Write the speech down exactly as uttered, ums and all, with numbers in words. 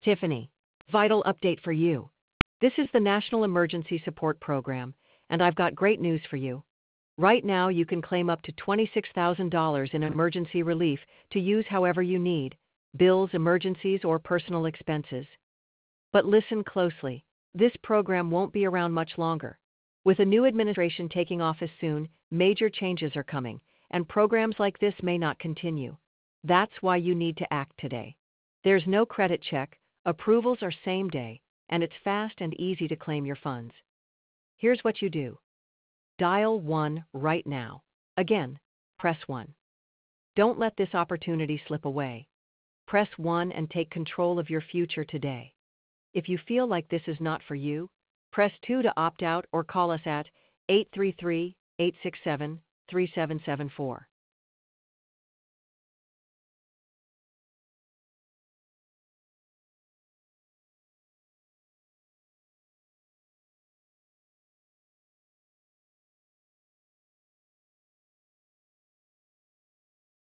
Tiffany, vital update for you. This is the National Emergency Support Program, and I've got great news for you. Right now, you can claim up to twenty-six thousand dollars in emergency relief to use however you need, bills, emergencies, or personal expenses. But listen closely. This program won't be around much longer. With a new administration taking office soon, major changes are coming, and programs like this may not continue. That's why you need to act today. There's no credit check, approvals are same day, and it's fast and easy to claim your funds. Here's what you do. Dial one right now. Again, press one. Don't let this opportunity slip away. Press one and take control of your future today. If you feel like this is not for you, press two to opt out or call us at eight three three, eight six seven, three seven seven four.